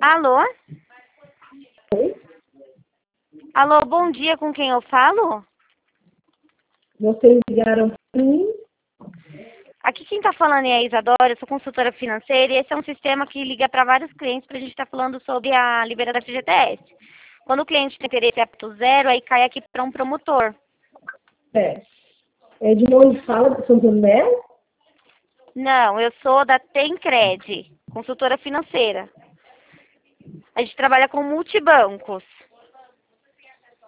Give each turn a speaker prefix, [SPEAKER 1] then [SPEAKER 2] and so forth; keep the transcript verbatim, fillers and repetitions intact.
[SPEAKER 1] Alô?
[SPEAKER 2] Oi?
[SPEAKER 1] Alô, bom dia, com quem eu falo?
[SPEAKER 2] Vocês ligaram para mim?
[SPEAKER 1] Aqui quem está falando é a Isadora, eu sou consultora financeira e esse é um sistema que liga para vários clientes para a gente estar falando sobre a liberação da F G T S. Quando o cliente tem interesse apto zero, aí cai aqui para um promotor.
[SPEAKER 2] É. É de onde fala de São Tomé?
[SPEAKER 1] Não, eu sou da Tencred, consultora financeira. A gente trabalha com multibancos.